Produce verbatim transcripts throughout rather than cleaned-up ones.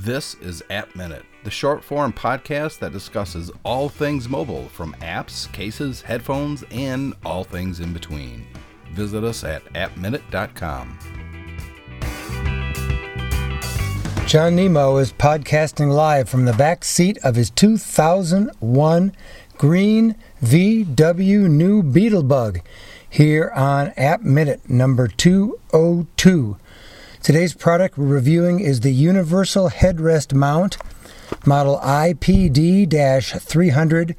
This is App Minute, the short-form podcast that discusses all things mobile, from apps, cases, headphones, and all things in between. Visit us at app minute dot com. John Nemo is podcasting live from the back seat of his two thousand one green V W New Beetlebug here on App Minute number two oh two. Today's product we're reviewing is the Universal Headrest Mount, model I P D three hundred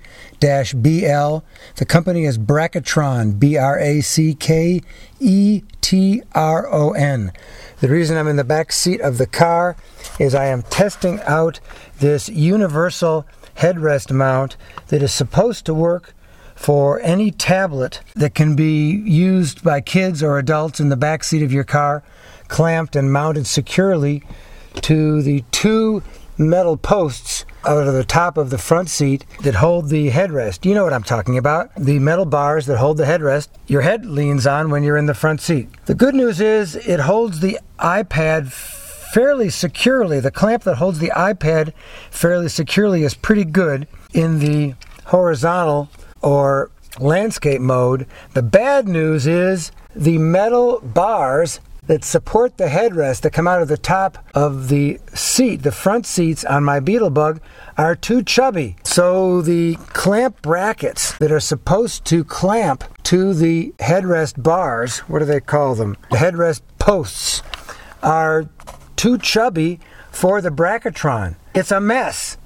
B L. The company is Bracketron, B R A C K E T R O N. The reason I'm in the back seat of the car is I am testing out this universal headrest mount that is supposed to work for any tablet that can be used by kids or adults in the back seat of your car, clamped and mounted securely to the two metal posts out of the top of the front seat that hold the headrest. You know what I'm talking about. The metal bars that hold the headrest your head leans on when you're in the front seat. The good news is it holds the iPad fairly securely. The clamp that holds the iPad fairly securely is pretty good in the horizontal or landscape mode. The bad news is the metal bars that support the headrest that come out of the top of the seat, the front seats on my Beetlebug, are too chubby. So the clamp brackets that are supposed to clamp to the headrest bars, what do they call them? The headrest posts, are too chubby for the Bracketron. It's a mess.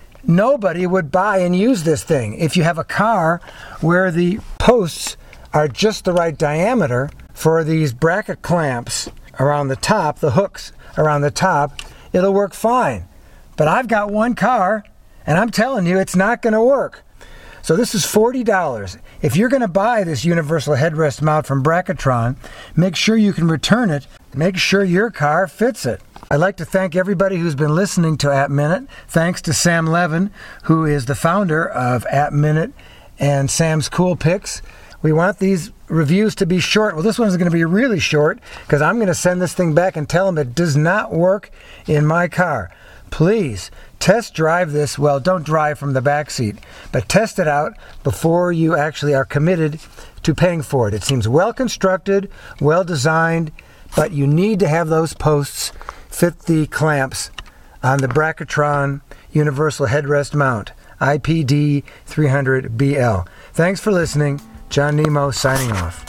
Nobody would buy and use this thing. If you have a car where the posts are just the right diameter for these bracket clamps around the top, the hooks around the top, it'll work fine. But I've got one car, and I'm telling you, it's not going to work. So this is forty dollars. If you're going to buy this universal headrest mount from Bracketron, make sure you can return it. Make sure your car fits it. I'd like to thank everybody who's been listening to App Minute. Thanks to Sam Levin, who is the founder of App Minute and Sam's Cool Picks. We want these reviews to be short. Well, this one's going to be really short because I'm going to send this thing back and tell them it does not work in my car. Please test drive this. Well, don't drive from the back seat, but test it out before you actually are committed to paying for it. It seems well constructed, well designed, but you need to have those posts fit the clamps on the Bracketron Universal Headrest Mount, I P D three hundred B L. Thanks for listening. John Nemo signing off.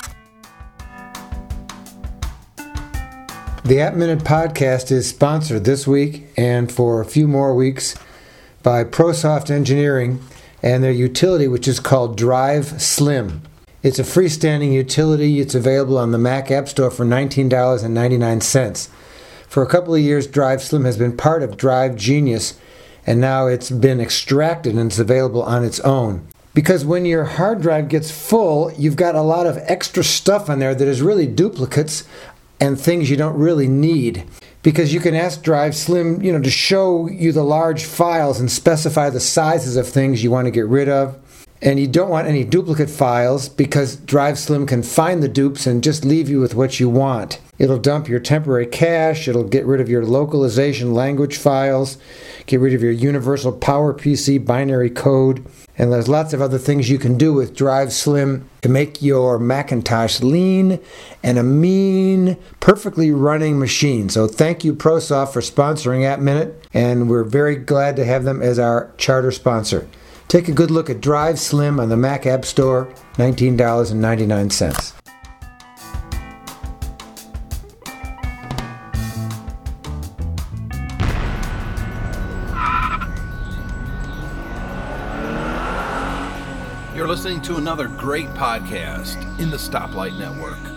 The App Minute podcast is sponsored this week and for a few more weeks by ProSoft Engineering and their utility, which is called Drive Slim. It's a freestanding utility. It's available on the Mac App Store for nineteen dollars and ninety-nine cents. For a couple of years, Drive Slim has been part of Drive Genius, and now it's been extracted and it's available on its own. Because when your hard drive gets full, you've got a lot of extra stuff on there that is really duplicates and things you don't really need. Because you can ask Drive Slim, you know, to show you the large files and specify the sizes of things you want to get rid of. And you don't want any duplicate files because Drive Slim can find the dupes and just leave you with what you want. It'll dump your temporary cache, it'll get rid of your localization language files, get rid of your universal PowerPC binary code, and there's lots of other things you can do with Drive Slim to make your Macintosh lean and a mean, perfectly running machine. So thank you, ProSoft, for sponsoring App Minute, and we're very glad to have them as our charter sponsor. Take a good look at Drive Slim on the Mac App Store, nineteen dollars and ninety-nine cents. You're listening to another great podcast in the Stoplight Network.